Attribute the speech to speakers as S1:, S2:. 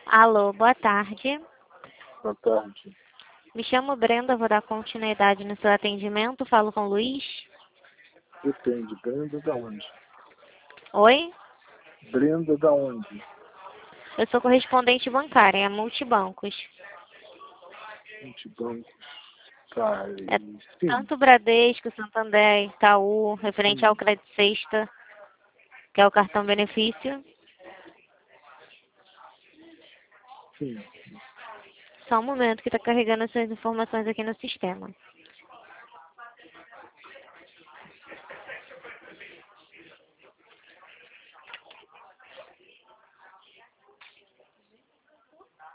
S1: Alô, boa tarde.
S2: Boa tarde.
S1: Me chamo Brenda, vou dar continuidade no seu atendimento. Falo com o Luiz.
S2: Depende. Brenda da onde?
S1: Oi?
S2: Brenda da onde?
S1: Eu sou correspondente bancária, é Multibancos.
S2: Multibancos. Tá,
S1: É
S2: sim,
S1: tanto Bradesco, Santander, Itaú, referente ao
S2: sim,
S1: Crédito Sexta, que é o cartão benefício.
S2: sim.
S1: Só um momento que está carregando essas informações aqui no sistema.